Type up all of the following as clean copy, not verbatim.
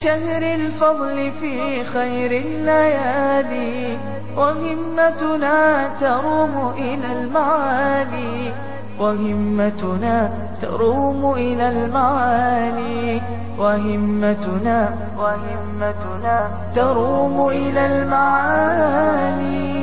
شهر الفضل في خير الليالي، وهمتنا تروم إلى المعالي، وهمتنا تروم إلى المعالي، وهمتنا تروم إلى المعالي.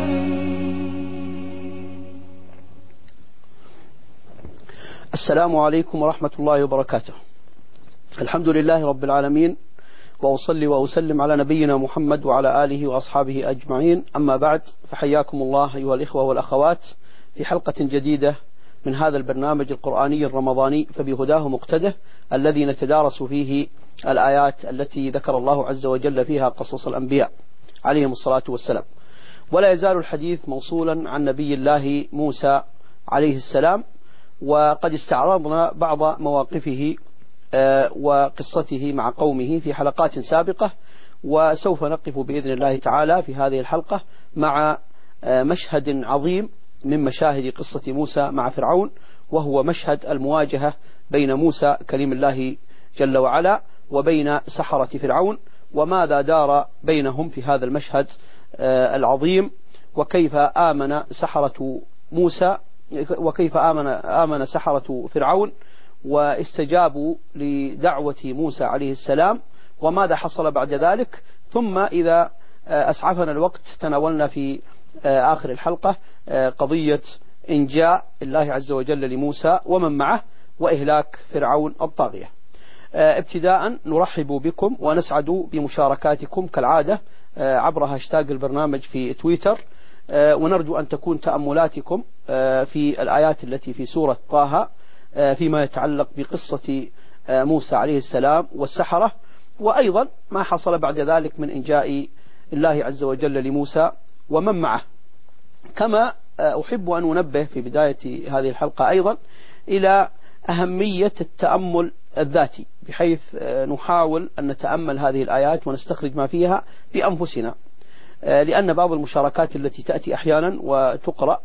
السلام عليكم ورحمة الله وبركاته. الحمد لله رب العالمين، وأصلي وأسلم على نبينا محمد وعلى آله وأصحابه أجمعين. أما بعد، فحياكم الله أيها الإخوة والأخوات في حلقة جديدة من هذا البرنامج القرآني الرمضاني فبهداه مقتده، الذي نتدارس فيه الآيات التي ذكر الله عز وجل فيها قصص الأنبياء عليهم الصلاة والسلام. ولا يزال الحديث موصولا عن نبي الله موسى عليه السلام، وقد استعرضنا بعض مواقفه وقصته مع قومه في حلقات سابقة، وسوف نقف بإذن الله تعالى في هذه الحلقة مع مشهد عظيم من مشاهد قصة موسى مع فرعون، وهو مشهد المواجهة بين موسى كليم الله جل وعلا وبين سحرة فرعون، وماذا دار بينهم في هذا المشهد العظيم، وكيف آمن سحرة موسى وكيف آمن سحرة فرعون واستجابوا لدعوة موسى عليه السلام، وماذا حصل بعد ذلك. ثم إذا أسعفنا الوقت تناولنا في آخر الحلقة قضية إنجاء الله عز وجل لموسى ومن معه وإهلاك فرعون الطاغية. ابتداء نرحب بكم ونسعد بمشاركاتكم كالعادة عبر هاشتاج البرنامج في تويتر، ونرجو أن تكون تأملاتكم في الآيات التي في سورة طه فيما يتعلق بقصة موسى عليه السلام والسحرة، وأيضا ما حصل بعد ذلك من إنجاء الله عز وجل لموسى ومن معه. كما أحب أن أنبه في بداية هذه الحلقة أيضا إلى أهمية التأمل الذاتي، بحيث نحاول أن نتأمل هذه الآيات ونستخرج ما فيها بأنفسنا، لأن بعض المشاركات التي تأتي أحيانا وتقرأ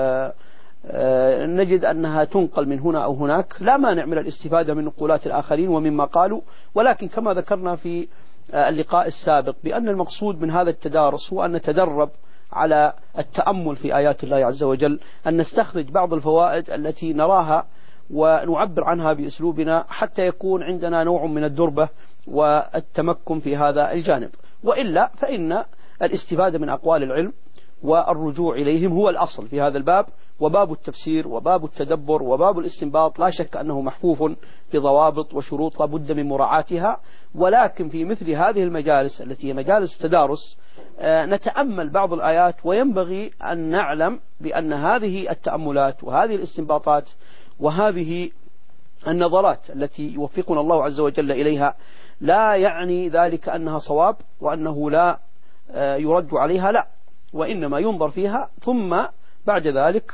نجد أنها تنقل من هنا أو هناك، لا مانع من الاستفادة من نقولات الآخرين ومما قالوا، ولكن كما ذكرنا في اللقاء السابق بأن المقصود من هذا التدارس هو أن نتدرب على التأمل في آيات الله عز وجل، أن نستخرج بعض الفوائد التي نراها ونعبر عنها بأسلوبنا، حتى يكون عندنا نوع من الدربة والتمكن في هذا الجانب. وإلا فإن الاستفادة من أقوال العلم والرجوع إليهم هو الأصل في هذا الباب، وباب التفسير وباب التدبر وباب الاستنباط لا شك أنه محفوف بضوابط وشروط لا بد من مراعاتها. ولكن في مثل هذه المجالس التي هي مجالس تدارس نتأمل بعض الآيات، وينبغي أن نعلم بأن هذه التأملات وهذه الاستنباطات وهذه النظرات التي يوفقنا الله عز وجل إليها لا يعني ذلك أنها صواب وأنه لا يرد عليها، لا، وإنما ينظر فيها ثم بعد ذلك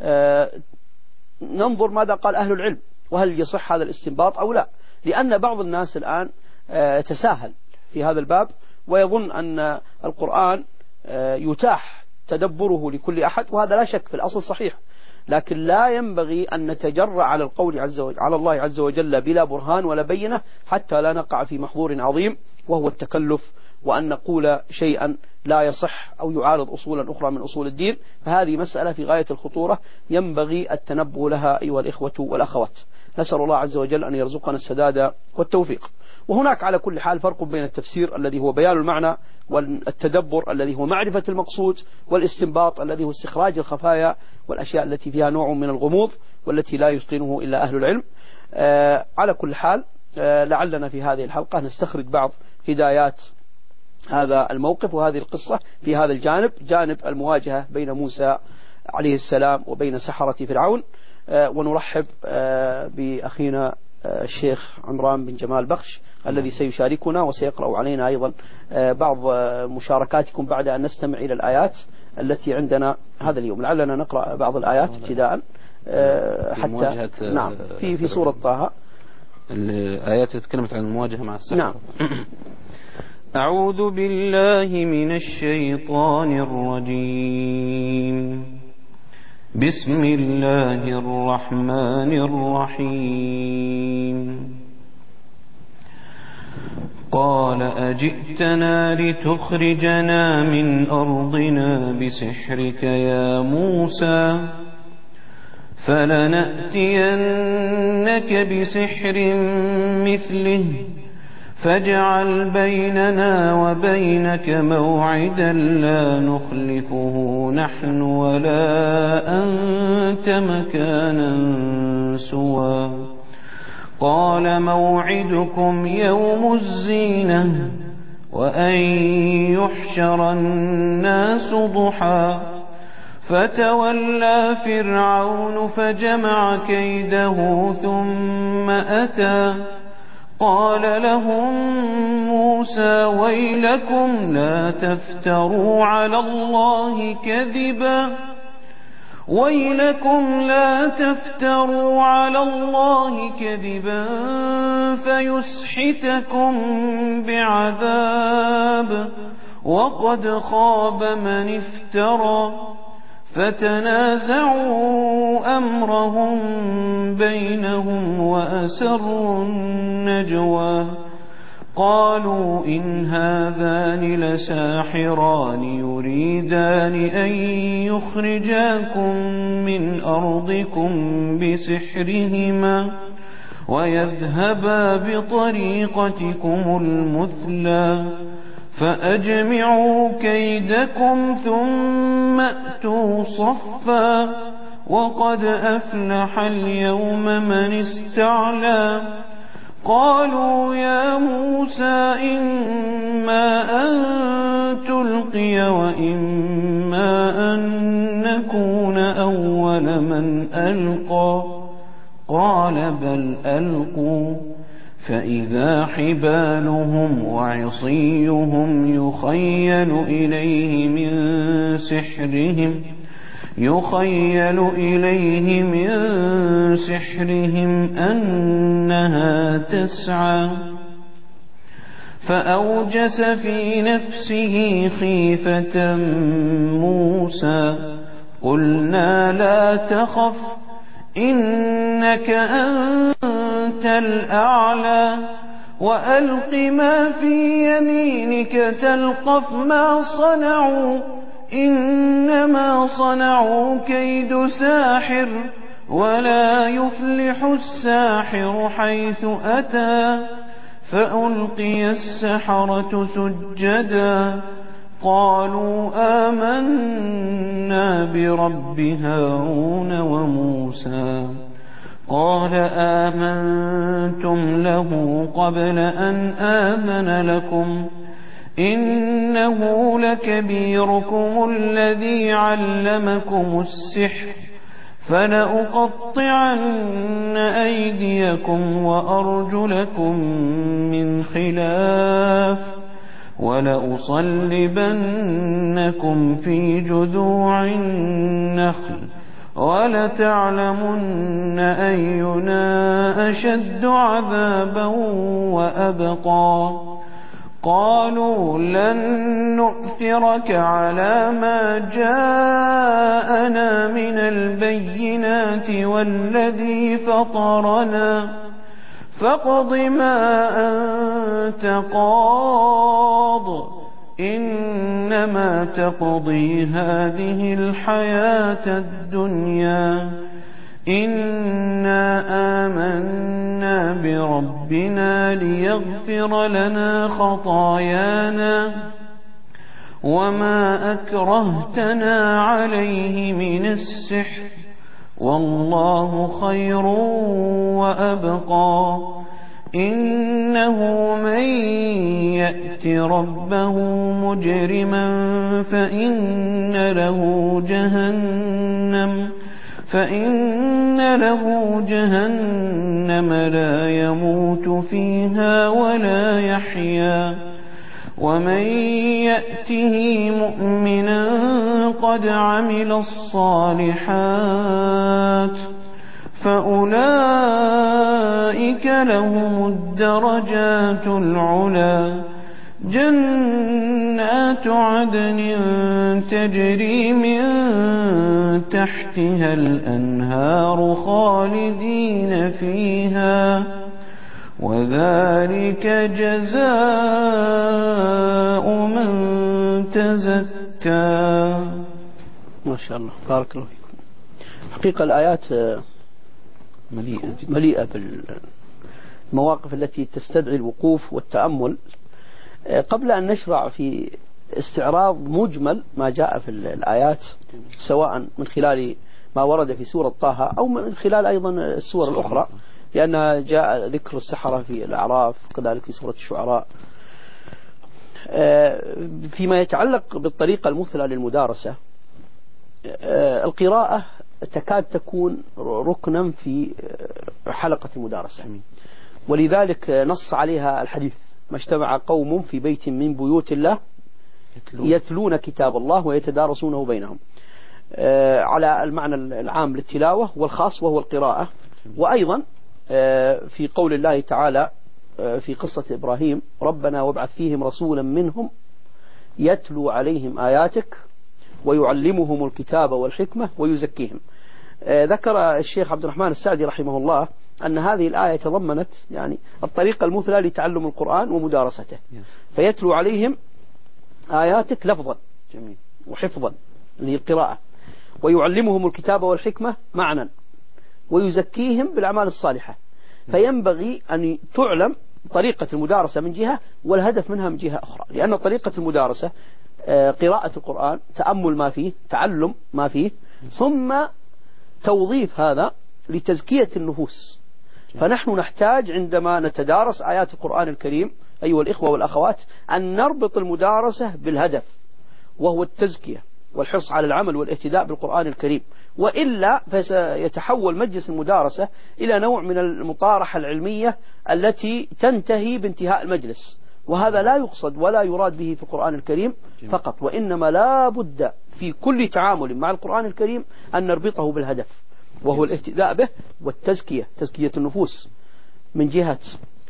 ننظر ماذا قال أهل العلم، وهل يصح هذا الاستنباط أو لا. لأن بعض الناس الآن تساهل في هذا الباب ويظن أن القرآن يتاح تدبره لكل أحد، وهذا لا شك في الأصل صحيح، لكن لا ينبغي أن نتجرأ على القول على الله عز وجل بلا برهان ولا بينة، حتى لا نقع في محظور عظيم وهو التكلف، وأن نقول شيئا لا يصح أو يعارض أصولا أخرى من أصول الدين. فهذه مسألة في غاية الخطورة ينبغي التنبه لها أيها الإخوة والأخوات. نسأل الله عز وجل أن يرزقنا السداد والتوفيق. وهناك على كل حال فرق بين التفسير الذي هو بيان المعنى، والتدبر الذي هو معرفة المقصود، والاستنباط الذي هو استخراج الخفايا والأشياء التي فيها نوع من الغموض والتي لا يتقنه إلا أهل العلم. على كل حال لعلنا في هذه الحلقة نستخرج بعض هدايات هذا الموقف وهذه القصة في هذا الجانب، جانب المواجهة بين موسى عليه السلام وبين سحرة فرعون. ونرحب بأخينا الشيخ عمران بن جمال بخش الذي سيشاركنا وسيقرأ علينا أيضا بعض مشاركاتكم بعد أن نستمع إلى الآيات التي عندنا هذا اليوم. لعلنا نقرأ بعض الآيات ابتداء حتى نعم في سورة طه، الآيات تتكلمت عن المواجهة مع السحرة. نعم. أعوذ بالله من الشيطان الرجيم. بسم الله الرحمن الرحيم. قال أجئتنا لتخرجنا من أرضنا بسحرك يا موسى فلنأتينك بسحر مثله فاجعل بيننا وبينك موعدا لا نخلفه نحن ولا أنت مكانا سوى قال موعدكم يوم الزينة وأن يحشر الناس ضحى فتولى فرعون فجمع كيده ثم أتى قال لهم موسى ويلكم لا تفتروا على الله كذبا فيسحتكم بعذاب وقد خاب من افترى فتنازعوا أمرهم بينهم وأسروا النجوى قالوا إن هذان لساحران يريدان أن يخرجاكم من أرضكم بسحرهما ويذهبا بطريقتكم المثلى فأجمعوا كيدكم ثم أتوا صفا وقد أفلح اليوم من استعلى قالوا يا موسى إما أن تلقي وإما أن نكون أول من ألقى قال بل ألقوا فإذا حبالهم وعصيهم يخيل إليه من سحرهم أنها تسعى فأوجس في نفسه خيفة موسى قلنا لا تخف إنك أنت الأعلى وألق ما في يمينك تلقف ما صنعوا إنما صنعوا كيد ساحر ولا يفلح الساحر حيث أتى فألقي السحرة سجدا قالوا آمنا برب هارون وموسى قال آمنتم له قبل أن آذن لكم إنه لكبيركم الذي علمكم السحر فلأقطعن أيديكم وأرجلكم من خلاف ولأصلبنكم في جذوع النخل ولتعلمن أينا أشد عذابا وأبقى قالوا لن نؤثرك على ما جاءنا من البينات والذي فطرنا فاقض ما أنت قاض إنما تقضي هذه الحياة الدنيا إنا آمنا بربنا ليغفر لنا خطايانا وما أكرهتنا عليه من السحر والله خير وأبقى إنه من يأت ربه مجرما فإن له جهنم لا يموت فيها ولا يحيا ومن يأته مؤمنا قد عمل الصالحات فأولئك لهم الدرجات العلى جنات عدن تجري من تحتها الأنهار خالدين فيها وذلك جزاء من تزكى. ما شاء الله، بارك الله فيكم. حقيقة الآيات مليئة بالمواقف التي تستدعي الوقوف والتأمل. قبل أن نشرع في استعراض مجمل ما جاء في الآيات، سواء من خلال ما ورد في سورة طه أو من خلال أيضا السور الأخرى، لأن جاء ذكر السحرة في الأعراف وكذلك في سورة الشعراء. فيما يتعلق بالطريقة المثلى للمدارسة، القراءة تكاد تكون ركنا في حلقة المدارسة، ولذلك نص عليها الحديث: ما اجتمع قوم في بيت من بيوت الله يتلون كتاب الله ويتدارسونه بينهم، على المعنى العام للتلاوة والخاص وهو القراءة. وأيضا في قول الله تعالى في قصة إبراهيم: ربنا وابعث فيهم رسولا منهم يتلو عليهم آياتك ويعلمهم الكتاب والحكمة ويزكيهم. ذكر الشيخ عبد الرحمن السعدي رحمه الله أن هذه الآية تضمنت يعني الطريقة المثلى لتعلم القرآن ومدارسته، فيتلو عليهم آياتك لفظا وحفظا للقراءة، ويعلمهم الكتاب والحكمة معنى، ويزكيهم بالأعمال الصالحة. فينبغي أن تعلم طريقة المدارسة من جهة، والهدف منها من جهة أخرى، لأن طريقة المدارسة قراءة القرآن، تأمل ما فيه، تعلم ما فيه، ثم توظيف هذا لتزكية النفوس. فنحن نحتاج عندما نتدارس آيات القرآن الكريم أيها الإخوة والأخوات أن نربط المدارسة بالهدف، وهو التزكية والحرص على العمل والاهتداء بالقرآن الكريم، وإلا فسيتحول مجلس المدارسة إلى نوع من المطارحة العلمية التي تنتهي بانتهاء المجلس، وهذا لا يقصد ولا يراد به في القرآن الكريم فقط، وإنما لا بد في كل تعامل مع القرآن الكريم أن نربطه بالهدف، وهو الاهتداء به والتزكية، تزكية النفوس من جهة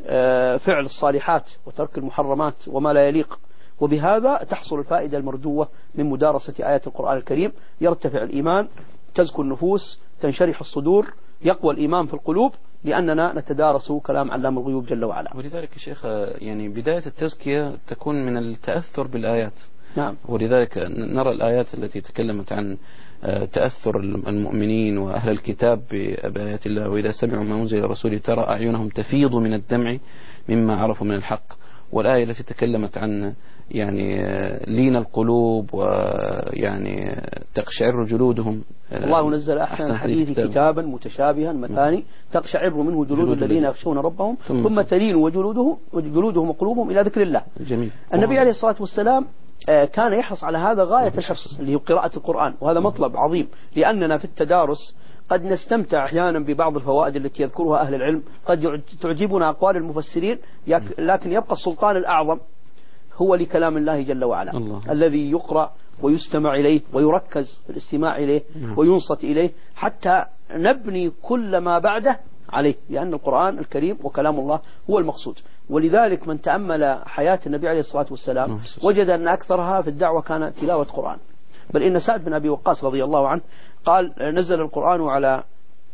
فعل الصالحات وترك المحرمات وما لا يليق. وبهذا تحصل الفائدة المرجوة من مدارسة آيات القرآن الكريم، يرتفع الإيمان، تزكو النفوس، تنشرح الصدور، يقوى الإيمان في القلوب، لأننا نتدارس كلام علام الغيوب جل وعلا. ولذلك يا شيخ يعني بداية التزكية تكون من التأثر بالآيات. نعم. ولذلك نرى الآيات التي تكلمت عن تأثر المؤمنين وأهل الكتاب بآيات الله: وإذا سمعوا ما أنزل الرسول ترى أعينهم تفيض من الدمع مما عرفوا من الحق. والآية التي تكلمت عن يعني لين القلوب ويعني تقشعر جلودهم: الله نزل أحسن الحديث كتابا متشابها مثاني تقشعر منه جلود الذين يخشون ربهم ثم تلين وجلودهم وقلوبهم إلى ذكر الله. جميل. النبي عليه الصلاة والسلام كان يحرص على هذا غاية الحرص، اللي هو قراءة القرآن، وهذا مطلب عظيم، لأننا في التدارس قد نستمتع أحيانا ببعض الفوائد التي يذكرها أهل العلم، قد تعجبنا أقوال المفسرين، لكن يبقى السلطان الأعظم هو لكلام الله جل وعلا الذي يقرأ ويستمع إليه ويركز في الاستماع إليه وينصت إليه حتى نبني كل ما بعده عليه، لأن القرآن الكريم وكلام الله هو المقصود. ولذلك من تأمل حياة النبي عليه الصلاة والسلام وجد أن أكثرها في الدعوة كان تلاوة قرآن. بل إن سعد بن أبي وقاص رضي الله عنه قال: نزل القرآن على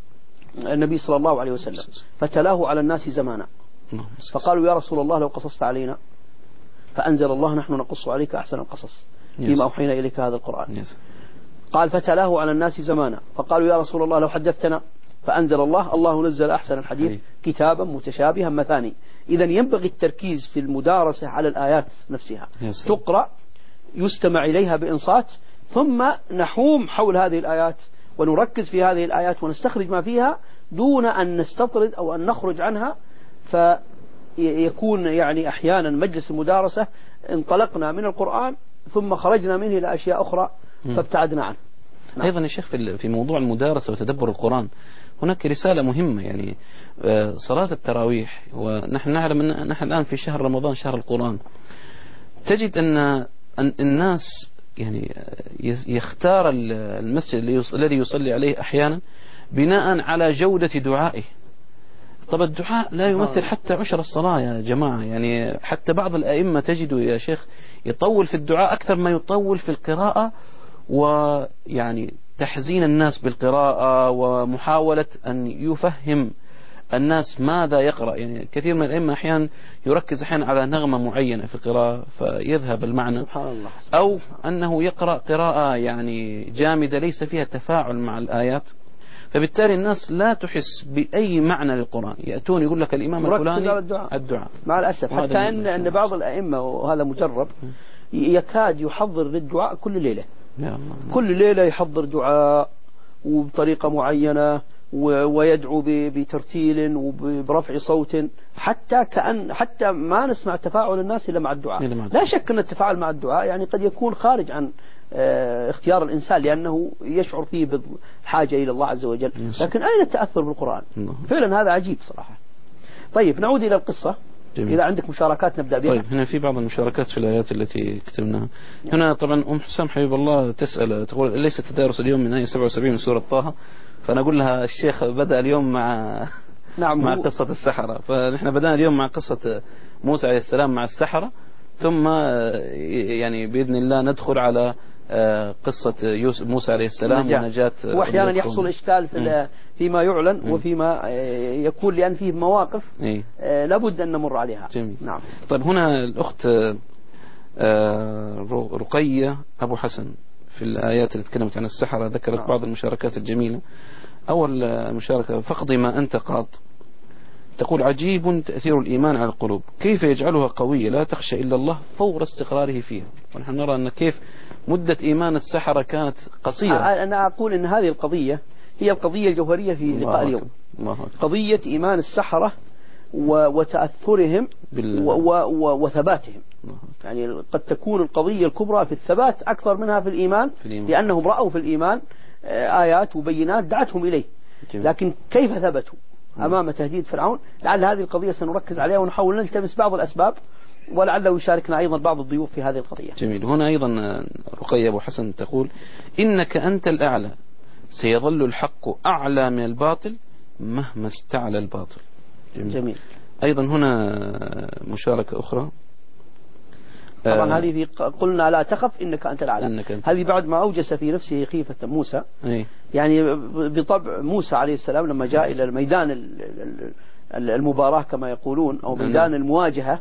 النبي صلى الله عليه وسلم فتلاه على الناس زمانا، فقالوا: يا رسول الله لو قصصت علينا، فأنزل الله: نحن نقص عليك أحسن القصص بما أوحينا إليك هذا القرآن. قال: فتلاه على الناس زمانا، فقالوا: يا رسول الله لو حدثتنا، فأنزل الله: الله نزل أحسن الحديث كتابا متشابها مثاني. إذا ينبغي التركيز في المدارسة على الآيات نفسها، تقرأ، يستمع إليها بإنصات، ثم نحوم حول هذه الآيات ونركز في هذه الآيات ونستخرج ما فيها دون أن نستطرد أو أن نخرج عنها، فيكون يعني أحيانا مجلس المدارسة انطلقنا من القرآن ثم خرجنا منه إلى أشياء أخرى فابتعدنا عنه. أيضا يا شيخ في موضوع المدارسة وتدبر القرآن هناك رسالة مهمة، يعني صلاة التراويح، ونحن نعلم أن نحن الآن في شهر رمضان شهر القرآن، تجد أن الناس يعني يختار المسجد الذي يصلي عليه أحيانا بناء على جودة دعائه. طب الدعاء لا يمثل حتى عشر الصلاة يا جماعة، يعني حتى بعض الأئمة تجد يا شيخ يطول في الدعاء أكثر ما يطول في القراءة، ويعني تحزين الناس بالقراءة ومحاولة أن يفهم الناس ماذا يقرأ. يعني كثير من الأئمة أحيانا يركز أحيانا على نغمة معينة في القراءة فيذهب المعنى، سبحان الله. أو أنه يقرأ قراءة يعني جامدة ليس فيها تفاعل مع الآيات، فبالتالي الناس لا تحس بأي معنى للقرآن. يأتون يقول لك الإمام الفلاني الدعاء مع الأسف، حتى أن بعض الأئمة وهذا مجرب يكاد يحضر للدعاء كل ليلة، كل ليلة يحضر دعاء وبطريقة معينة ويدعو بترتيل وبرفع صوت، حتى ما نسمع تفاعل الناس إلا مع الدعاء. لا شك أن التفاعل مع الدعاء يعني قد يكون خارج عن اختيار الإنسان لأنه يشعر فيه بالحاجة إلى الله عز وجل، لكن أين التأثر بالقرآن؟ فعلا هذا عجيب صراحة. طيب نعود إلى القصة. جميل. إذا عندك مشاركات نبدأ بها. طيب هنا في بعض المشاركات في الآيات التي كتبناها. هنا طبعا أم حسام حبيب الله تسأل تقول ليس تدارس اليوم من آية 77 من سورة طه، فأنا أقول لها الشيخ بدأ اليوم مع قصة السحرة، فنحن بدأنا اليوم مع قصة موسى عليه السلام مع السحرة، ثم يعني بإذن الله ندخل على قصة موسى عليه السلام ونجاة. وأحيانا يحصل إشكال فيما يعلن وفيما يكون لأن فيه مواقف لابد أن نمر عليها. جميل. نعم. طيب هنا الأخت رقية أبو حسن في الآيات اللي تكلمت عن السحرة ذكرت بعض المشاركات الجميلة. أول مشاركة: فاقضي ما أنت قاض. تقول: عجيب تأثير الإيمان على القلوب، كيف يجعلها قوية لا تخشى إلا الله فور استقراره فيها. ونحن نرى أن كيف مدة إيمان السحرة كانت قصيرة. أنا أقول أن هذه القضية هي القضية الجوهرية في لقاء اليوم. قضية إيمان السحرة وتأثرهم وثباتهم. يعني قد تكون القضية الكبرى في الثبات أكثر منها في الإيمان، لأنهم رأوا في الإيمان آيات وبينات دعتهم إليه. لكن كيف ثبتوا أمام تهديد فرعون؟ لعل هذه القضية سنركز عليها ونحاول نلتمس بعض الأسباب، ولعله يشاركنا أيضا بعض الضيوف في هذه القضية. جميل. هنا أيضا رقية أبو حسن تقول: إنك أنت الأعلى، سيظل الحق أعلى من الباطل مهما استعلى الباطل. جميل. أيضا هنا مشاركة أخرى. طبعا هذه في قلنا لا تخف إنك أنت الأعلى. هذه بعد ما أوجس في نفسه خيفة موسى. يعني بطبع موسى عليه السلام لما جاء إلى الميدان المباراة كما يقولون أو ميدان المواجهة،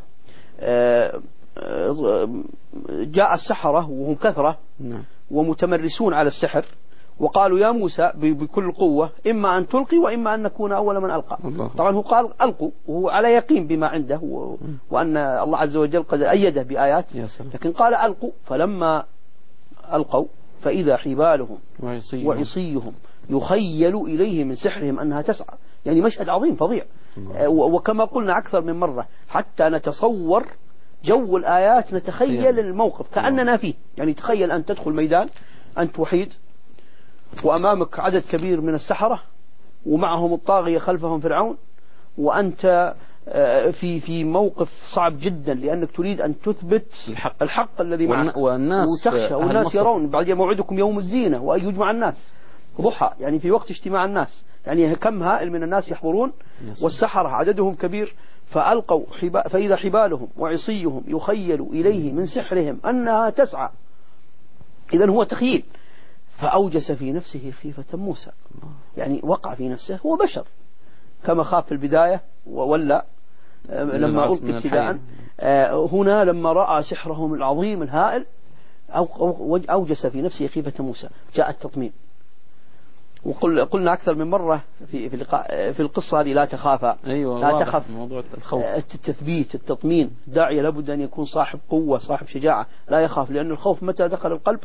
جاء السحرة وهم كثرة ومتمرسون على السحر، وقالوا يا موسى بكل قوة إما أن تلقي وإما أن نكون أول من ألقى. طبعا هو قال ألقوا وهو على يقين بما عنده وأن الله عز وجل قد أيده بآيات، لكن قال ألقوا. فلما ألقوا فإذا حبالهم وعصيهم يخيل إليه من سحرهم أنها تسعى. يعني مشهد عظيم فظيع. وكما قلنا أكثر من مرة حتى نتصور جو الآيات نتخيل الموقف كأننا فيه. يعني تخيل أن تدخل ميدان أنت وحيد وأمامك عدد كبير من السحرة ومعهم الطاغية خلفهم فرعون، وأنت في موقف صعب جدا لأنك تريد أن تثبت الحق الذي معك وتخشى والناس يرون. بعد موعدكم يوم الزينة وأن يجمع الناس ضحى، يعني في وقت اجتماع الناس، يعني كم هائل من الناس يحضرون والسحرة عددهم كبير. فألقوا فإذا حبالهم وعصيهم يخيل إليه من سحرهم أنها تسعى. إذن هو تخيل. فأوجس في نفسه خيفة موسى، يعني وقع في نفسه، هو بشر كما خاف في البداية وولى لما ألقي ابتداء. هنا لما رأى سحرهم العظيم الهائل أوجس في نفسه خيفة موسى. جاء التطمين. وقلنا أكثر من مرة في القصة هذه لا تخافا. لا تخف. التثبيت التطمين. الداعية لابد أن يكون صاحب قوة صاحب شجاعة لا يخاف، لأن الخوف متى دخل القلب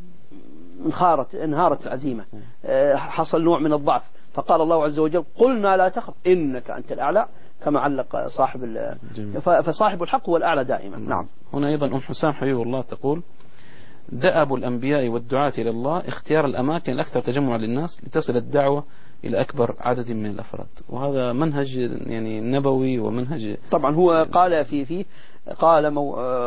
انهارت العزيمة، حصل نوع من الضعف. فقال الله عز وجل قلنا لا تخف إنك أنت الأعلى، كما علق فصاحب الحق هو الأعلى دائما. نعم. هنا أيضا أم حسام حبيب الله تقول: دأب الأنبياء والدعاة إلى الله اختيار الأماكن الأكثر تجمع للناس لتصل الدعوة إلى أكبر عدد من الأفراد. وهذا منهج يعني نبوي ومنهج. طبعا هو قال قال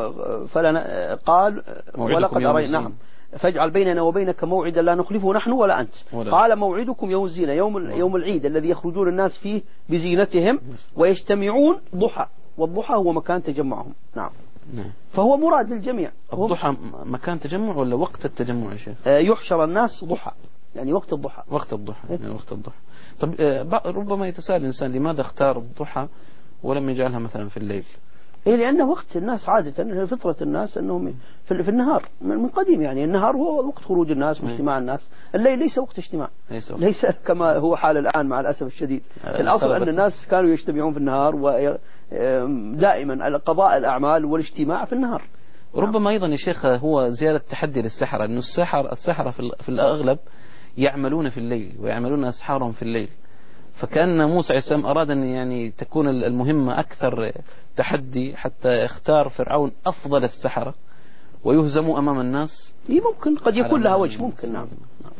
ولقد أرينا. نعم. فاجعل بيننا وبينك موعدا لا نخلفه نحن ولا أنت. قال موعدكم يوم الزينة، يوم العيد الذي يخرجون الناس فيه بزينتهم ويجتمعون ضحى، والضحى هو مكان تجمعهم. نعم. فهو مراد للجميع. الضحى مكان تجمع ولا وقت التجمع يا شيخ؟ يحشر الناس ضحى، يعني وقت الضحى. وقت الضحى يعني وقت الضحى. طب ربما يتساءل الإنسان لماذا اختار الضحى ولم يجعلها مثلا في الليل؟ هي لأنه وقت الناس عادة، فطرة الناس أنهم في النهار من قديم، يعني النهار هو وقت خروج الناس واجتماع الناس، الليل ليس وقت اجتماع، ليس كما هو حال الآن مع الأسف الشديد. الأصل أن الناس كانوا يجتمعون في النهار ودائما قضاء الأعمال والاجتماع في النهار. ربما أيضا يا شيخ هو زيادة تحدي للسحرة، أنه السحرة في الأغلب يعملون في الليل ويعملون أسحارهم في الليل، فكأن موسى عليه السلام أراد أن يعني تكون المهمة أكثر تحدي حتى اختار فرعون أفضل السحرة ويهزموا أمام الناس. ممكن قد يكون لها وجه، ممكن. نعم.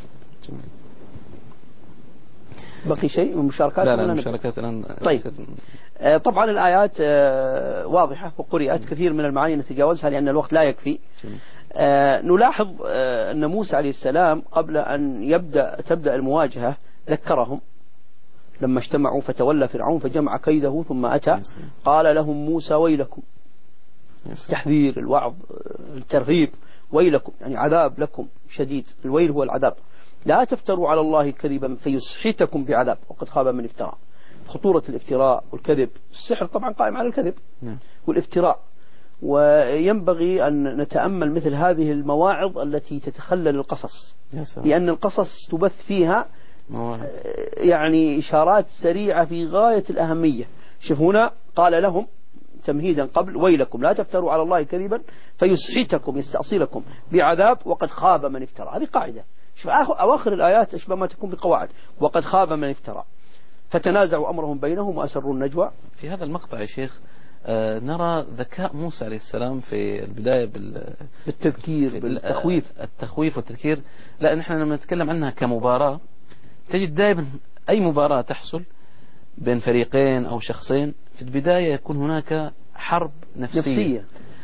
بقي شيء من مشاركات؟ لا مشاركات الآن. طيب طبعا الآيات واضحة وقرئت، كثير من المعاني نتجاوزها لأن الوقت لا يكفي. نلاحظ أن موسى عليه السلام قبل أن تبدأ المواجهة ذكرهم لما اجتمعوا، فتولى فرعون فجمع كيده ثم أتى قال لهم موسى ويلكم، تحذير، الوعظ، الترهيب، ويلكم يعني عذاب لكم شديد، الويل هو العذاب، لا تفتروا على الله كذبا فيسحتكم بعذاب وقد خاب من افترى. خطورة الافتراء والكذب، السحر طبعا قائم على الكذب والافتراء، وينبغي أن نتأمل مثل هذه المواعظ التي تتخلل القصص، لأن القصص تبث فيها يعني إشارات سريعة في غاية الأهمية. شوف هنا قال لهم تمهيدا قبل ويلكم لا تفتروا على الله كذبا فيسحتكم يستأصلكم بعذاب وقد خاب من افترى. هذه قاعدة. شوف أواخر الآيات أشبه ما تكون بقواعد، وقد خاب من افترى فتنازعوا أمرهم بينهم وأسروا النجوى. في هذا المقطع يا شيخ نرى ذكاء موسى عليه السلام في البداية بالتذكير، التخويف والتذكير. لا نحن لما نتكلم عنها كمباراة تجد دائما أي مباراة تحصل بين فريقين أو شخصين في البداية يكون هناك حرب نفسية.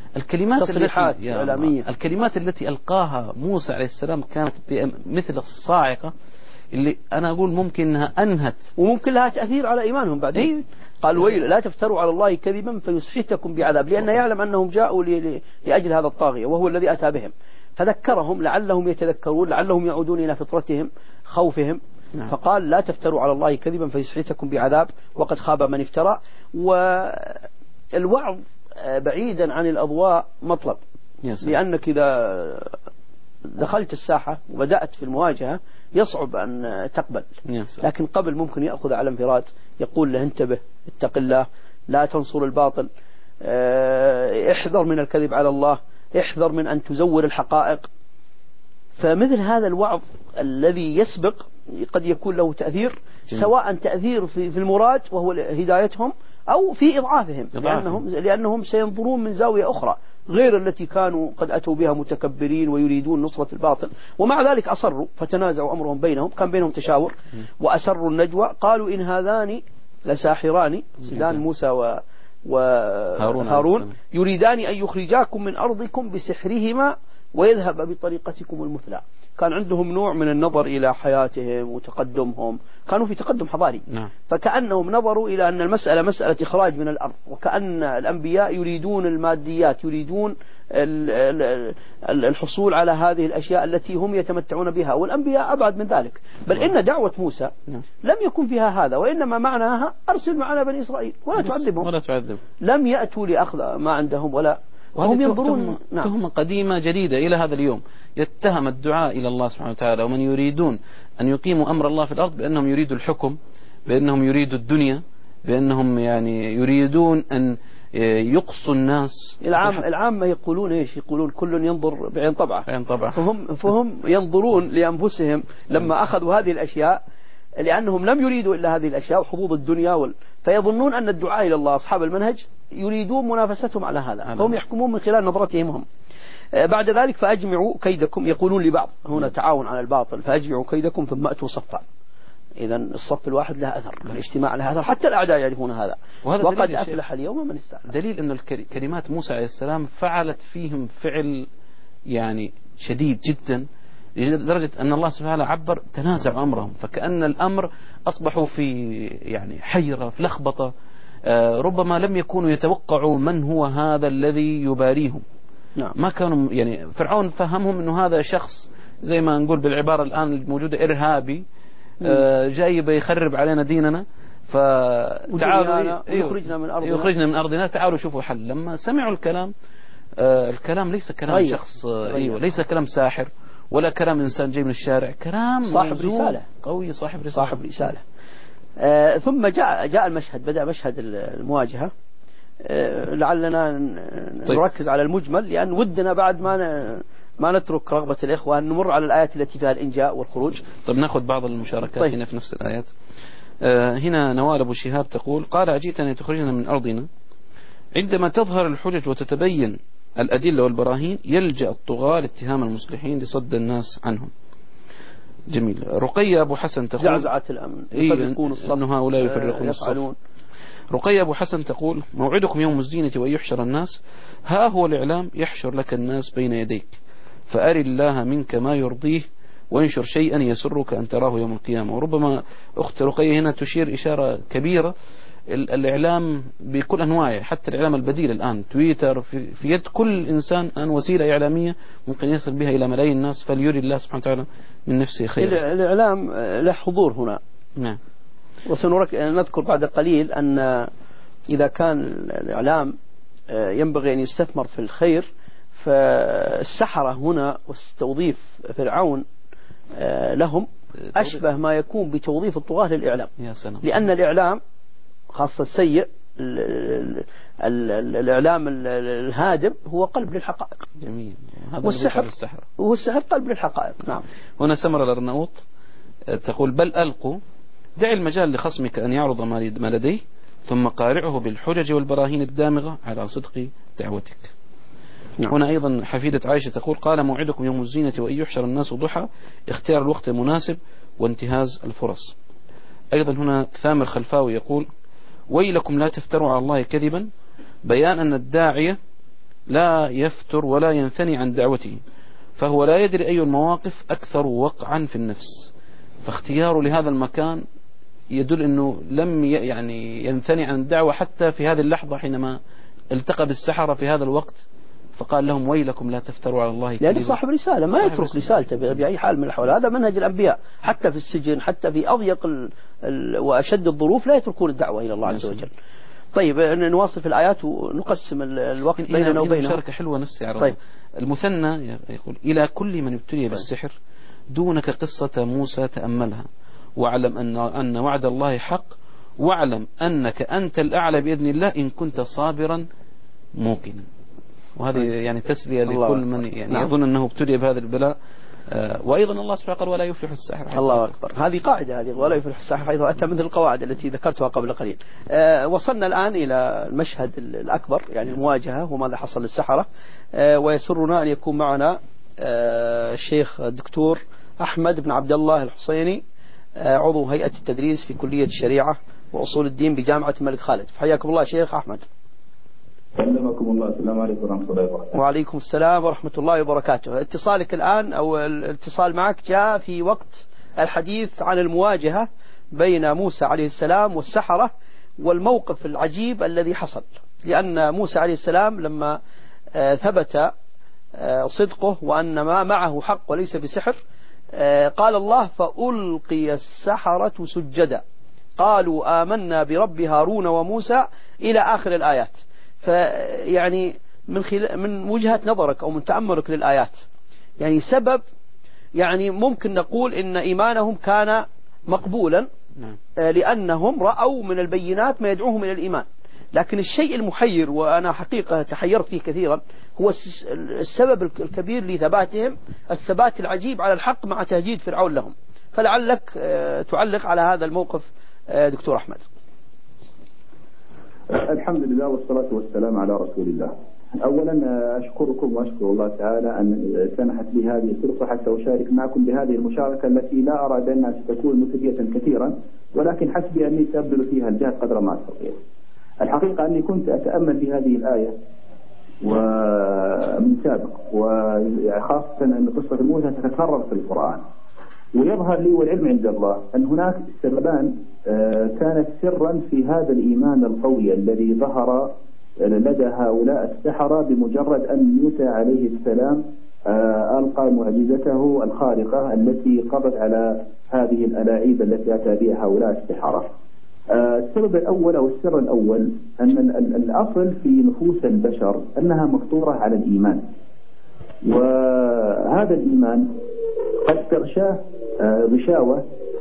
الكلمات التي ألقاها موسى عليه السلام كانت مثل الصاعقة اللي أنا أقول ممكن أنها أنهت وممكن لها تأثير على إيمانهم بعدين. قال ويل لا تفتروا على الله كذبا فيسحتكم بعذاب، لأنه يعلم أنهم جاءوا لأجل هذا الطاغية وهو الذي أتى بهم، فذكرهم لعلهم يتذكرون، لعلهم يعودون إلى فطرتهم خوفهم. فقال لا تفتروا على الله كذبا فيسحتكم بعذاب وقد خاب من افترى. والوعظ بعيدا عن الأضواء مطلب، لأنك إذا دخلت الساحة وبدأت في المواجهة يصعب أن تقبل، لكن قبل ممكن يأخذ على انفراد، يقول له انتبه، اتق الله، لا تنصر الباطل، احذر من الكذب على الله، احذر من أن تزور الحقائق. فمثل هذا الوعظ الذي يسبق قد يكون له تأثير، سواء تأثير في المراد وهو هدايتهم أو في إضعافهم، لأنهم سينظرون من زاوية أخرى غير التي كانوا قد أتوا بها متكبرين ويريدون نصرة الباطل، ومع ذلك أصروا فتنازعوا أمرهم بينهم، كان بينهم تشاور وأسروا النجوى. قالوا إن هذان لساحران، سيدان موسى وهارون يريدان أن يخرجاكم من أرضكم بسحرهما ويذهب بطريقتكم المثلى. كان عندهم نوع من النظر إلى حياتهم وتقدمهم، كانوا في تقدم حضاري، فكأنهم نظروا إلى أن المسألة مسألة إخراج من الأرض، وكأن الأنبياء يريدون الماديات، يريدون الحصول على هذه الأشياء التي هم يتمتعون بها، والأنبياء أبعد من ذلك. بل إن دعوة موسى لم يكن فيها هذا، وإنما معناها أرسل معنا بني إسرائيل ولا تعذبهم. لم يأتوا لأخذ ما عندهم ولا هم ينظرون. تهمة قديمة جديدة إلى هذا اليوم، يتهم الدعاء إلى الله سبحانه وتعالى ومن يريدون أن يقيموا أمر الله في الأرض بأنهم يريدوا الحكم، بأنهم يريدوا الدنيا، بأنهم يعني يريدون أن يقصوا الناس. العامة يقولون إيش؟ يقولون كل ينظر بعين طبعه. فهم ينظرون لأنفسهم لما أخذوا هذه الأشياء، لأنهم لم يريدوا إلا هذه الأشياء وحظوظ الدنيا فيظنون أن الدعاء إلى الله أصحاب المنهج يريدون منافستهم على هذا، فهم يحكمون من خلال نظرتهم هم. بعد ذلك فأجمعوا كيدكم، يقولون لبعض هنا تعاون على الباطل، فأجمعوا كيدكم ثم أتوا صفا. إذا الصف الواحد له أثر، الاجتماع له أثر، حتى الأعداء يعرفون هذا. وقد أفلح اليوم من استعان. دليل أن كلمات موسى عليه السلام فعلت فيهم فعل يعني شديد جدا، لدرجة أن الله سبحانه وتعالى عبر تنازع أمرهم، فكأن الأمر أصبحوا في يعني حيرة، في لخبطة. ربما لم يكونوا يتوقعوا من هو هذا الذي يباريهم. ما كانوا يعني فرعون فهمهم أنه هذا شخص زي ما نقول بالعبارة الآن الموجودة إرهابي جاي بيخرب علينا ديننا، فتعالوا يخرجنا من أرضنا، تعالوا شوفوا حل. لما سمعوا الكلام، الكلام ليس كلام شخص ليس كلام ساحر ولا كلام إنسان جاي من الشارع، كلام صاحب رسالة قوي، صاحب رسالة. ثم جاء المشهد، بدأ مشهد المواجهة. لعلنا نركز على المجمل، لأن ودنا بعد ما نترك رغبة الإخوة أن نمر على الآيات التي فيها الإنجاء والخروج. طيب نأخذ بعض المشاركات هنا في نفس الآيات. هنا نوال أبو شهاب تقول: قال: أجئتنا تخرجنا من أرضنا. عندما تظهر الحجج وتتبين الأدلة والبراهين يلجأ الطغاة لاتهام المصلحين لصد الناس عنهم. جميل. رقية أبو حسن تقول: زعزعة الأمن، يفرقون الصف، أن هؤلاء يفرقون الصف. رقية أبو حسن تقول: موعدكم يوم الزينة وأن يحشر الناس، ها هو الإعلام يحشر لك الناس بين يديك، فأر الله منك ما يرضيه وانشر شيئا يسرك أن تراه يوم القيامة. وربما أخت رقية هنا تشير إشارة كبيرة، الإعلام بكل أنواعه، حتى الإعلام البديل الآن تويتر في يد كل إنسان الآن وسيلة إعلامية ممكن يصل بها إلى ملايين الناس، فليري الله سبحانه وتعالى من نفسه خيرا. الإعلام له حضور هنا. نعم. وسنذكر بعد قليل أن إذا كان الإعلام ينبغي أن يستثمر في الخير، فالسحرة هنا والتوظيف فرعون لهم أشبه ما يكون بتوظيف الطغاة للإعلام. يا سلام. لأن الإعلام خاصة السيء، الإعلام الهادم هو قلب للحقائق. جميل. والسحر قلب للحقائق. نعم. هنا سمرة الأرناؤوط تقول: بل ألقوا، دع المجال لخصمك أن يعرض ما لديه، ثم قارعه بالحجج والبراهين الدامغة على صدق دعوتك. نعم. هنا أيضا حفيدة عائشة تقول: قال: موعدكم يوم الزينة وأن يحشر الناس ضحى، اختيار الوقت المناسب وانتهاز الفرص. أيضا هنا ثامر خلفاوي يقول: ويلكم لا تفتروا على الله كذبا، بيان أن الداعية لا يفتر ولا ينثني عن دعوته، فهو لا يدري أي المواقف أكثر وقعا في النفس، فاختياره لهذا المكان يدل أنه لم ينثني عن الدعوة حتى في هذه اللحظة حينما التقى بالسحرة في هذا الوقت، فقال لهم: ويلكم لا تفتروا على الله كذبا. يعني صاحب رسالة ما يترك رسالته بأي حال من الأحوال. هذا منهج الأنبياء، حتى في السجن، حتى في أضيق وأشد الظروف لا يتركون الدعوة إلى الله عز وجل. طيب نواصل في الآيات ونقسم الوقت بيننا وبينهم. مشاركة حلوة نفسي عرضها. طيب. المثنى يقول: إلى كل من ابتلي بالسحر دونك قصة موسى تأملها، واعلم أن وعد الله حق، واعلم أنك أنت الأعلى بإذن الله إن كنت صابرا موقنا. وهذه يعني تسلية لكل من يظن أنه ابتلي بهذا البلاء. وأيضا الله سبحانه قال: ولا يفلح الساحر. الله أكبر. هذه قاعدة، هذه ولا يفلح الساحر حيث أتى مثل القواعد التي ذكرتها قبل قليل. وصلنا الآن إلى المشهد الأكبر، يعني المواجهة وماذا حصل للسحرة. ويسرنا أن يكون معنا الشيخ الدكتور أحمد بن عبد الله الحصيني، عضو هيئة التدريس في كلية الشريعة وأصول الدين بجامعة الملك خالد. فحياكم الله شيخ أحمد. سلمكم الله. السلام عليكم ورحمة الله وبركاته. وعليكم السلام ورحمة الله وبركاته. اتصالك الآن أو الاتصال معك جاء في وقت الحديث عن المواجهة بين موسى عليه السلام والسحرة، والموقف العجيب الذي حصل. لأن موسى عليه السلام لما ثبت صدقه وأن ما معه حق وليس بسحر، قال الله: فألقي السحرة سجدا قالوا آمنا برب هارون وموسى إلى آخر الآيات. فيعني من وجهة نظرك أو من تأملك للآيات، يعني سبب، يعني ممكن نقول إن إيمانهم كان مقبولا لأنهم رأوا من البينات ما يدعوهم إلى الإيمان. لكن الشيء المحير، وأنا حقيقة تحيرت فيه كثيرا، هو السبب الكبير لثباتهم، الثبات العجيب على الحق مع تهديد فرعون لهم. فلعلك تعلق على هذا الموقف دكتور أحمد. الحمد لله والصلاة والسلام على رسول الله. أولا أشكركم وأشكر الله تعالى أن سمحت لي هذه الفرصة حتى أشارك معكم بهذه المشاركة التي لا أرى بأنها ستكون مفيدة كثيرا، ولكن حسبي أني سأبذل فيها الجهد قدر ما أستطيع. الحقيقة أني كنت أتأمل في هذه الآية ومن سابق، وخاصة أن قصة موسى تتكرر في القرآن، ويظهر لي والعلم عند الله أن هناك سببان كانت سرا في هذا الإيمان القوي الذي ظهر لدى هؤلاء السحرة بمجرد أن موسى عليه السلام ألقى معجزته الخارقة التي قضت على هذه الألاعيب التي أتى بها هؤلاء السحرة. السبب الأول أو السر الأول أن الأصل في نفوس البشر أنها مفطورة على الإيمان، وهذا الإيمان قد تغشاه غشاوة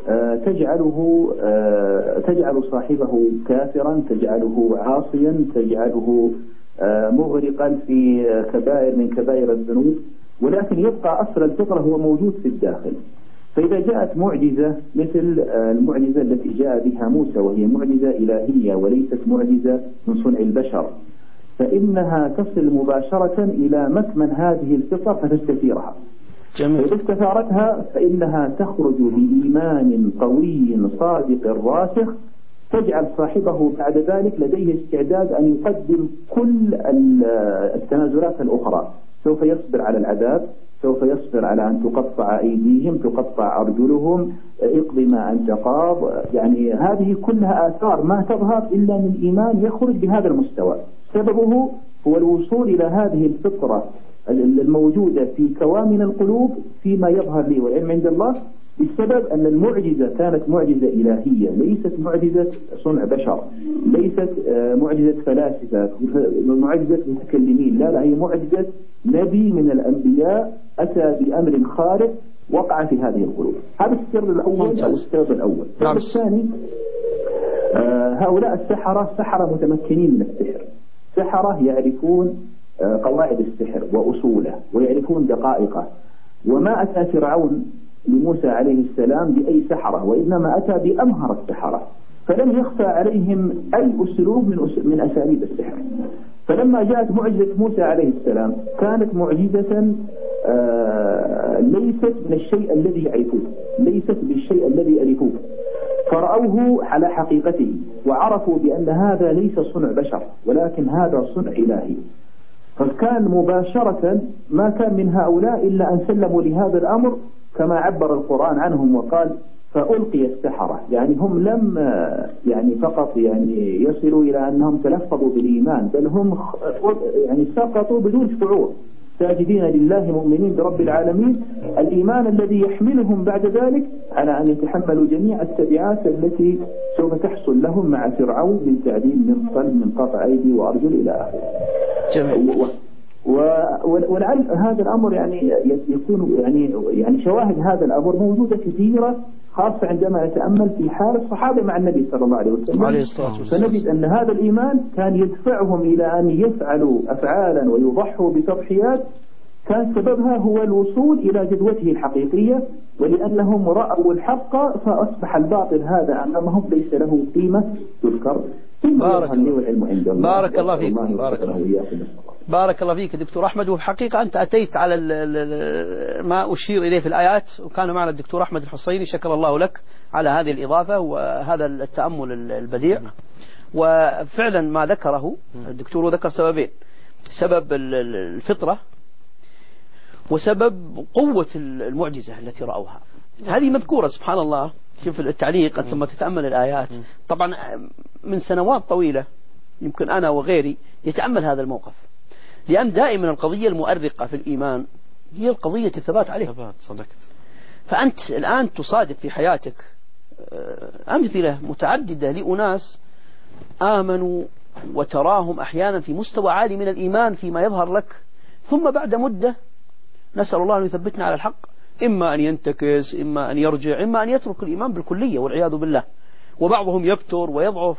تجعل صاحبه كافرا، تجعله عاصيا، تجعله مغرقا في كبائر من كبائر الذنوب، ولكن يبقى أصل الفطرة هو موجود في الداخل. فإذا جاءت معجزة مثل المعجزة التي جاء بها موسى، وهي معجزة إلهية وليست معجزة من صنع البشر، فإنها تصل مباشرة إلى مكمن هذه الفطرة فتستثيرها. فإذا استثارتها فإنها تخرج بإيمان قوي صادق راسخ، تجعل صاحبه بعد ذلك لديه استعداد أن يقدم كل التنازلات الأخرى. سوف يصبر على العذاب، سوف يصبر على أن تقطع أيديهم، تقطع أرجلهم، اقضي ما أنت قاض. يعني هذه كلها آثار ما تظهر إلا من إيمان يخرج بهذا المستوى. سببه هو الوصول إلى هذه الفطرة الموجودة في كوامن القلوب فيما يظهر لي والعلم عند الله، بسبب أن المعجزة كانت معجزة إلهية، ليست معجزة صنع بشر، ليست معجزة فلاسفة، معجزة متكلمين، لا هي معجزة نبي من الأنبياء أتى بأمر خارق وقع في هذه القلوب. هذا السر الأول أو السبب الأول. السبب الثاني، هؤلاء السحرة سحرة متمكنين من السحر، سحرة يعرفون قواعد السحر وأصوله ويعرفون دقائقه. وما أتى فرعون لموسى عليه السلام بأي سحرة، وإنما أتى بأمهر السحرة، فلم يخفى عليهم أي أسلوب من أساليب السحر. فلما جاءت معجزة موسى عليه السلام كانت معجزة ليست من الشيء الذي يعرفوه، ليست بالشيء الذي يعرفوه، فرأوه على حقيقته وعرفوا بأن هذا ليس صنع بشر ولكن هذا صنع إلهي. فكان مباشرة ما كان من هؤلاء إلا أن سلموا لهذا الأمر، كما عبر القرآن عنهم وقال فألقي السحرة. يعني هم لم يعني فقط يعني يصلوا إلى أنهم تلفظوا بالإيمان، بل هم يعني سقطوا بدون شعور، ساجدين لله مؤمنين برب العالمين، الإيمان الذي يحملهم بعد ذلك على أن يتحملوا جميع التبعات التي سوف تحصل لهم مع فرعون من تعذيب، من صلب، من قطع أيدي وأرجل إلى آخره. جميل. ولعل هذا الأمر يعني يكون يعني شواهد هذا الأمر موجودة كثيرة، خاصة عندما نتأمل في حال الصحابة مع النبي صلى الله عليه وسلم، فنجد أن هذا الإيمان كان يدفعهم إلى أن يفعلوا أفعالا ويضحوا بتضحيات كان سببها هو الوصول إلى جدوته الحقيقية، ولأنهم رأوا الحق فأصبح الباطل هذا أمامهم ليس له قيمة تذكر. بارك الله فيكم. بارك الله فيك دكتور أحمد. وفي الحقيقة أنت أتيت على ما أشير إليه في الآيات، وكان معنا الدكتور أحمد الحصيني، شكر الله لك على هذه الإضافة وهذا التأمل البديع. وفعلا ما ذكره الدكتور ذكر سببين، سبب الفطرة وسبب قوة المعجزة التي رأوها. هذه مذكورة سبحان الله. شوف التعليق ثم تتأمل الآيات. طبعا من سنوات طويلة يمكن أنا وغيري يتأمل هذا الموقف، لأن دائما القضية المؤرقة في الإيمان هي القضية الثبات عليه. صدقت. فأنت الآن تصادف في حياتك أمثلة متعددة لأناس آمنوا وتراهم أحيانا في مستوى عالي من الإيمان فيما يظهر لك، ثم بعد مدة نسأل الله أن يثبتنا على الحق، إما أن ينتكس، إما أن يرجع، إما أن يترك الإيمان بالكلية والعياذ بالله. وبعضهم يكتر ويضعف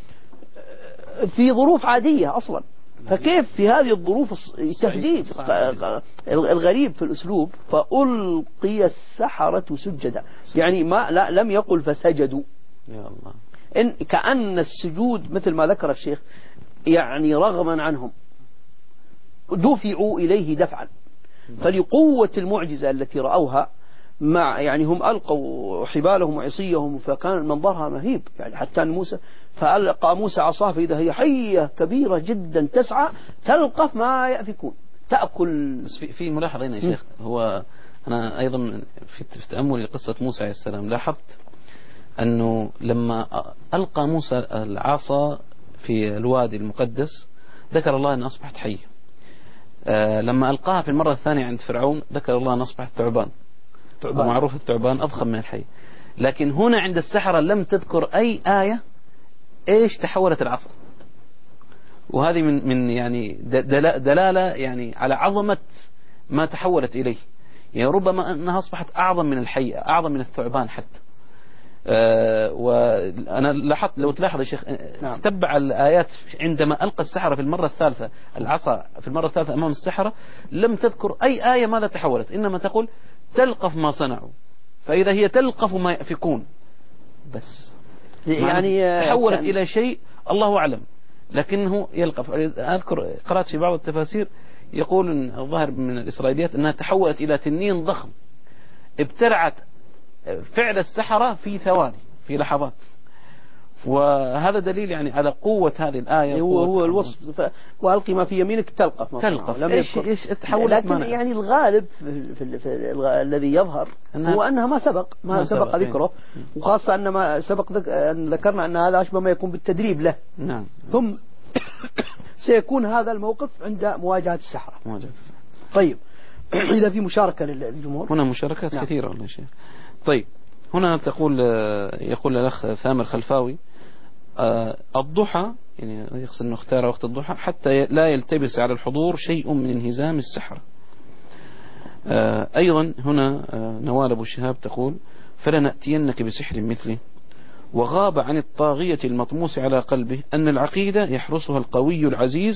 في ظروف عادية أصلا. فكيف في هذه الظروف التهديد الغريب في الأسلوب فألقي السحرة سجدا، يعني ما لم يقل فسجدوا، يا الله، إن كأن السجود مثل ما ذكر الشيخ يعني رغما عنهم دفعوا إليه دفعا. فلقوة المعجزة التي رأوها مع يعني هم ألقوا حبالهم وعصيهم فكان منظرها مهيب، يعني حتى موسى فألقى موسى عصاه فإذا هي حية كبيرة جدا تسعى تلقف ما يأفكون تأكل. بس في ملاحظة هنا يا شيخ، هو أنا أيضا في تأمل قصة موسى عليه السلام لاحظت أنه لما ألقى موسى العصا في الوادي المقدس ذكر الله أن أصبحت حية. لما ألقاها في المرة الثانية عند فرعون ذكر الله أن أصبحت ثعبان. ومعروف الثعبان أضخم من الحي. لكن هنا عند السحرة لم تذكر أي آية إيش تحولت العصا. وهذه من يعني دلالة يعني على عظمة ما تحولت إليه. يعني ربما أنها أصبحت أعظم من الحية، أعظم من الثعبان حتى. وأنا لاحظت لو تلاحظ يا شيخ تتبع الآيات عندما ألقى السحرة في المرة الثالثة العصا في المرة الثالثة أمام السحرة لم تذكر أي آية ماذا تحولت، إنما تقول تلقف ما صنعوا، فإذا هي تلقف ما يأفكون بس يعني تحولت إلى شيء الله أعلم لكنه يلقف. أذكر قرأت في بعض التفاسير يقول الظاهر من الإسرائيليات أنها تحولت إلى تنين ضخم ابتلعت فعل السحرة في ثواني في لحظات. وهذا دليل يعني على قوة هذه الآية. هو الوصف وألقي ما في يمينك تلقف لم إيش تحولت. لكن يعني الغالب الذي يظهر هو أنها ما سبق ذكره، وخاصة أن ما سبق أن ذكرنا أن هذا أشبه ما يكون بالتدريب له. نعم. ثم سيكون هذا الموقف عند مواجهة السحرة. طيب إذا في مشاركة للجمهور هنا مشاركات كثيرة والله شيء. طيب هنا يقول الأخ ثامر خلفاوي الضحى يعني يقصد أنه اختار وقت الضحى حتى لا يلتبس على الحضور شيء من انهزام السحرة. أيضا هنا نوال أبو شهاب تقول فلنأتينك بسحر مثله وغاب عن الطاغية المطموس على قلبه أن العقيدة يحرسها القوي العزيز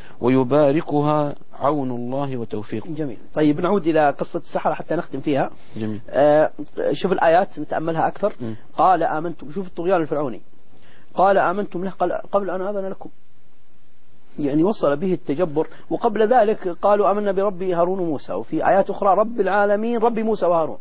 ويباركها عون الله وتوفيقه. جميل. طيب نعود إلى قصة السحرة حتى نختم فيها. جميل. شوف الآيات نتأملها أكثر. قال آمنتم، شوف الطغيان الفرعوني، قال آمنتم له قبل أن آذن لكم، يعني وصل به التجبر. وقبل ذلك قالوا آمنا برب هارون وموسى، وفي آيات أخرى رب العالمين رب موسى وهارون.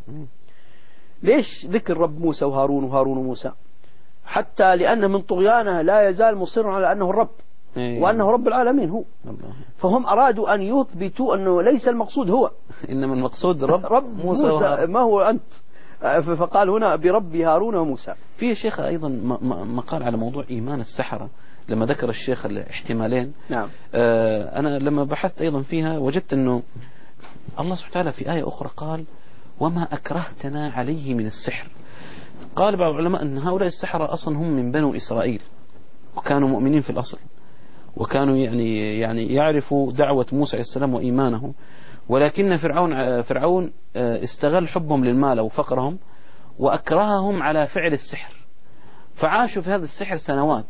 ليش ذكر رب موسى وهارون وموسى؟ حتى لأن من طغيانه لا يزال مصر على أنه الرب وأنه رب العالمين هو. فهم أرادوا أن يثبتوا أنه ليس المقصود هو، إنما المقصود رب موسى ما هو أنت. فقال هنا برب هارون وموسى. في شيخ أيضا مقال على موضوع إيمان السحرة لما ذكر الشيخ الاحتمالين. نعم. أنا لما بحثت أيضا فيها وجدت أنه الله سبحانه وتعالى في آية أخرى قال وما أكرهتنا عليه من السحر. قال بعض العلماء أن هؤلاء السحرة أصلا هم من بنو إسرائيل وكانوا مؤمنين في الأصل وكانوا يعني يعرفوا دعوة موسى عليه السلام وإيمانه، ولكن فرعون استغل حبهم للمال وفقرهم وأكرههم على فعل السحر، فعاشوا في هذا السحر سنوات.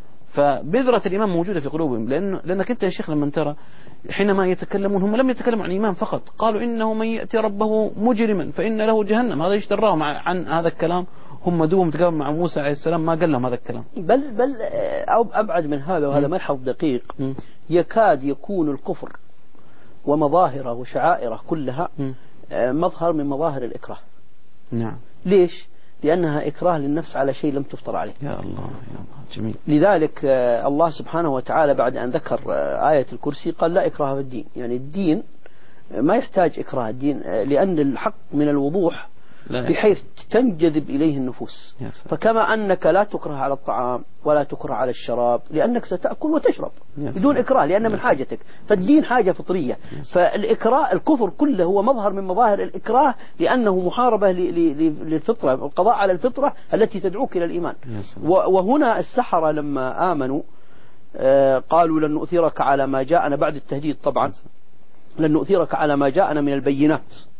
فبذرة الإيمان موجودة في قلوبهم، لأنك أنت يا شيخ لما ترى حينما يتكلمون هم لم يتكلموا عن إيمان فقط، قالوا إنه من يأتي ربه مجرما فإن له جهنم. هذا يشتراهم عن هذا الكلام. هم دوم تقابل مع موسى عليه السلام ما قال لهم هذا الكلام. بل أو أبعد من هذا، وهذا ملحظ دقيق. يكاد يكون الكفر ومظاهره وشعائره كلها مظهر من مظاهر الإكراه. نعم. ليش؟ لأنها إكراه للنفس على شيء لم تفطر عليه. يا الله جميل. لذلك الله سبحانه وتعالى بعد أن ذكر آية الكرسي قال لا إكراه في الدين. يعني الدين ما يحتاج إكراه، الدين لأن الحق من الوضوح بحيث تنجذب إليه النفوس. فكما أنك لا تكره على الطعام ولا تكره على الشراب لأنك ستأكل وتشرب بدون إكراه لأن من حاجتك، فالدين حاجة فطرية. فالإكراه الكفر كله هو مظهر من مظاهر الإكراه لأنه محاربة للفطرة، القضاء على الفطرة التي تدعوك إلى الإيمان. وهنا السحرة لما آمنوا قالوا لن نؤثرك على ما جاءنا بعد التهديد طبعا، لن نؤثرك على ما جاءنا من البينات.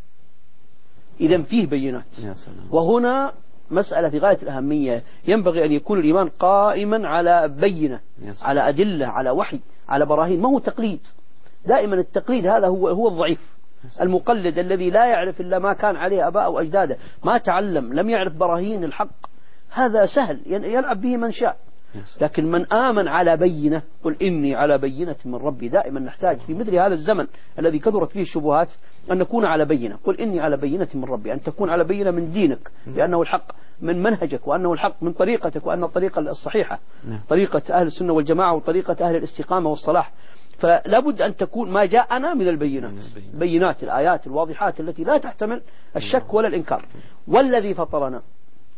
إذا فيه بينات. وهنا مسألة في غاية الأهمية، ينبغي أن يكون الإيمان قائما على بينة، على أدلة، على وحي، على براهين، ما هو تقليد. دائما التقليد هذا هو الضعيف. المقلد الذي لا يعرف إلا ما كان عليه أباء أو أجداده، ما تعلم، لم يعرف براهين الحق، هذا سهل يلعب به من شاء. لكن من آمن على بينة، قل إني على بينة من ربي. دائما نحتاج في مثل هذا الزمن الذي كثرت فيه الشبهات أن نكون على بينة. قل إني على بينة من ربي، أن تكون على بينة من دينك بأنه الحق، من منهجك وأنه الحق، من طريقتك وأن الطريقة الصحيحة طريقة أهل السنة والجماعة وطريقة أهل الاستقامة والصلاح. فلا بد أن تكون ما جاءنا من البينات، بينات الآيات الواضحات التي لا تحتمل الشك ولا الإنكار. والذي فطرنا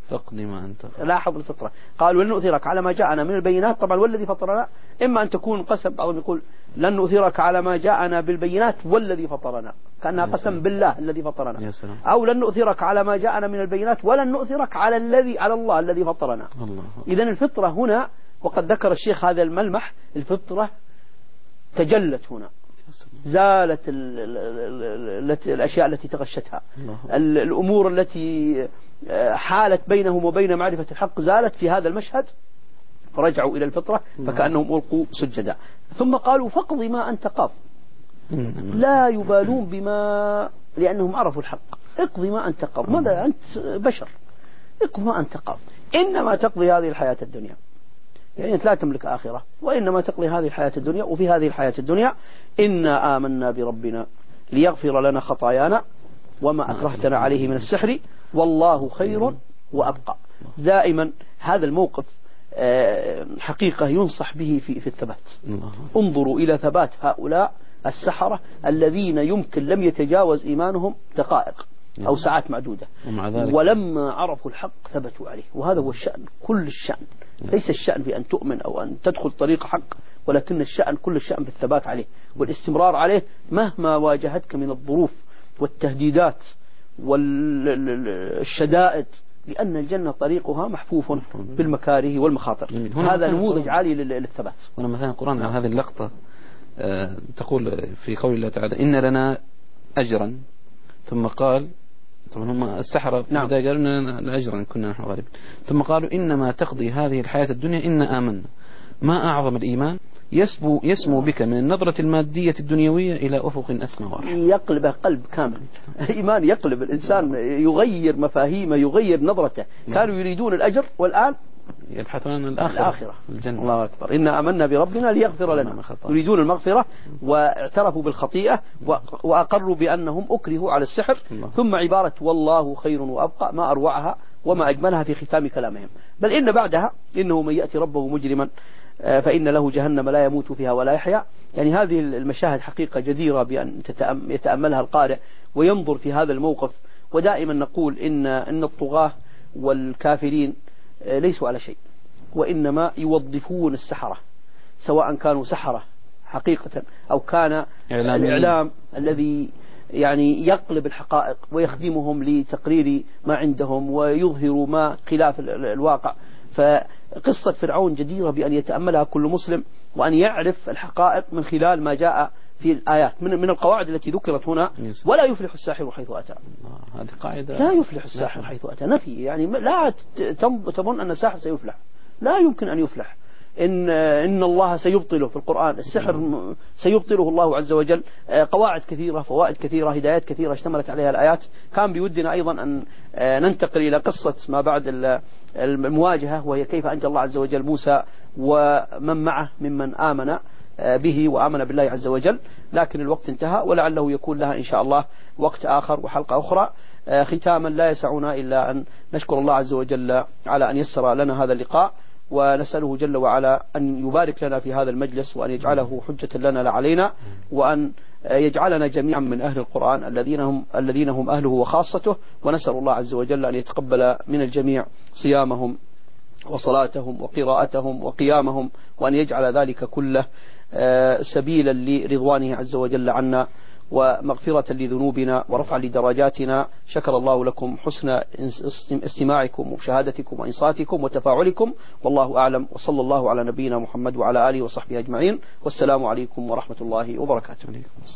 فاقض ما أنت قاض. لاحظ الفطرة، قال ولن نؤثرك على ما جاءنا من البينات. طبعا والذي فطرنا إما أن تكون قسم، بعضهم يقول لن نؤثرك على ما جاءنا بالبينات والذي فطرنا، كأنها قسم بالله الذي فطرنا. يا سلام. أو لن نؤثرك على ما جاءنا من البينات ولن نؤثرك على الله الذي فطرنا. إذن الفطرة هنا، وقد ذكر الشيخ هذا الملمح، الفطرة تجلت هنا، زالت الأشياء التي تغشتها، الأمور التي حالت بينهم وبين معرفة الحق زالت في هذا المشهد، فرجعوا إلى الفطرة فكأنهم ألقوا سجدا. ثم قالوا فاقض ما أنت قاض، لا يبالون بما، لأنهم عرفوا الحق. اقضي ما أنت قاض، ماذا أنت بشر، اقض ما أنت قاض، إنما تقضي هذه الحياة الدنيا، يعني أنت لا تملك آخرة، وإنما تقضي هذه الحياة الدنيا. وفي هذه الحياة الدنيا إنا آمنا بربنا ليغفر لنا خطايانا وما أكرهتنا عليه من السحر والله خير وأبقى. دائما هذا الموقف حقيقة ينصح به في الثبات. انظروا إلى ثبات هؤلاء السحرة الذين يمكن لم يتجاوز إيمانهم دقائق أو ساعات معدودة، ولما عرفوا الحق ثبتوا عليه. وهذا هو الشأن، كل الشأن، ليس الشأن في أن تؤمن أو أن تدخل طريق حق، ولكن الشأن، كل الشأن في الثبات عليه والاستمرار عليه مهما واجهتك من الظروف والتهديدات والشدائد، لأن الجنة طريقها محفوف بالمكاره والمخاطر. هذا نموذج عالي للثبات. هنا مثلا القرآن على هذه اللقطة تقول في قول الله تعالى إن لنا أجرا، ثم قال، طبعا هم السحرة في البداية قالوا إننا أجرا كنا نحن غالبين، ثم قالوا إنما تقضي هذه الحياة الدنيا إنا آمنا. ما أعظم الإيمان يسمو بك من النظرة المادية الدنيوية إلى أفق أسمى وأرحم. يقلب قلب كامل. الإيمان يقلب الإنسان، يغير مفاهيمه، يغير نظرته. كانوا يريدون الأجر والآن يبحثون عن الآخرة، الجنة. الله أكبر. إنا آمنا بربنا ليغفر لنا. يريدون المغفرة واعترفوا بالخطيئة وأقروا بأنهم أكرهوا على السحر. ثم عبارة والله خير وأبقى ما أروعها وما أجملها في ختام كلامهم. بل إن بعدها إنه من يأتي ربه مجرما فإن له جهنم لا يموت فيها ولا يحيا. يعني هذه المشاهد حقيقة جديرة بأن يتأملها القارئ وينظر في هذا الموقف. ودائما نقول إن الطغاة والكافرين ليسوا على شيء، وإنما يوظفون السحرة، سواء كانوا سحرة حقيقة أو كان الإعلام الذي يعني يقلب الحقائق ويخدمهم لتقرير ما عندهم ويظهر ما خلاف الواقع. فقصة فرعون جديرة بأن يتأملها كل مسلم، وأن يعرف الحقائق من خلال ما جاء في الآيات من القواعد التي ذكرت هنا. ولا يفلح الساحر حيث أتى. هذه قاعدة. لا يفلح الساحر حيث أتى، نفي، يعني لا تظن أن الساحر سيفلح، لا يمكن أن يفلح. إن الله سيبطله في القرآن، السحر سيبطله الله عز وجل. قواعد كثيرة، فوائد كثيرة، هدايات كثيرة اشتملت عليها الآيات. كان بودنا أيضا أن ننتقل إلى قصة ما بعد المواجهة، وهي كيف أنجى الله عز وجل موسى ومن معه ممن آمن به وآمن بالله عز وجل، لكن الوقت انتهى، ولعله يكون لها إن شاء الله وقت آخر وحلقة أخرى. ختاما لا يسعنا إلا أن نشكر الله عز وجل على أن يسر لنا هذا اللقاء، ونسأله جل وعلا أن يبارك لنا في هذا المجلس، وأن يجعله حجة لنا لا علينا، وأن يجعلنا جميعا من أهل القرآن الذين هم أهله وخاصته. ونسأل الله عز وجل أن يتقبل من الجميع صيامهم وصلاتهم وقراءتهم وقيامهم، وأن يجعل ذلك كله سبيلا لرضوانه عز وجل عنا، ومغفرة لذنوبنا ورفعا لدرجاتنا. شكر الله لكم حسن استماعكم ومشاهدتكم وإنصاتكم وتفاعلكم، والله أعلم، وصلى الله على نبينا محمد وعلى آله وصحبه أجمعين، والسلام عليكم ورحمة الله وبركاته.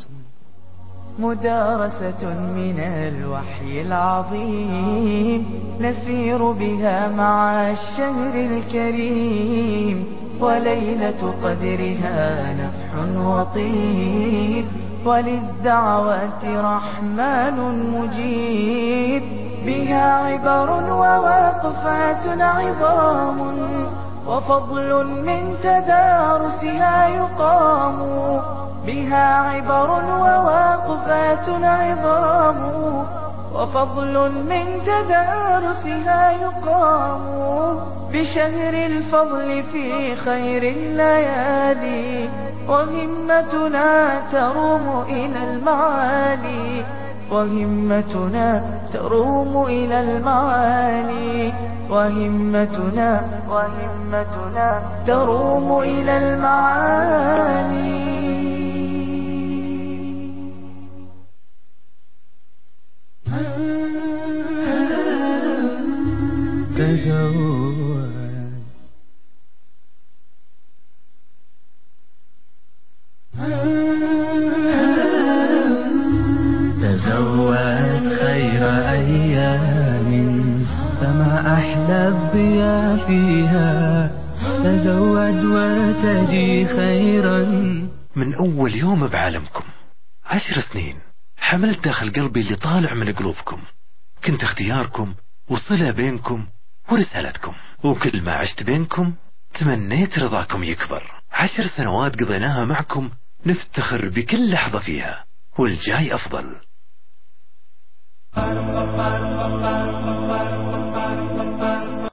مدارسة من الوحي العظيم نسير بها مع الشهر الكريم، وليلة قدرها نفح وطيب، وللدعوات رحمن مجيب. بها عبر ووقفات عظام، وفضل من تدارسها يقام. بها عبر ووقفات عظام، وفضل من تدارسها يقام. بشهر الفضل في خير الليالي، وهمتنا تروم إلى المعالي. وهمتنا تروم إلى المعالي، وهمتنا تروم إلى المعالي. تزود خير أيام فما أحلى الضياء فيها، تزود وارتجي خيرا. من أول يوم بعالمكم 10 سنين حملت داخل قلبي اللي طالع من قلوبكم، كنت اختياركم وصلة بينكم ورسالتكم، وكل ما عشت بينكم تمنيت رضاكم يكبر. 10 سنوات قضيناها معكم نفتخر بكل لحظة فيها، والجاي أفضل.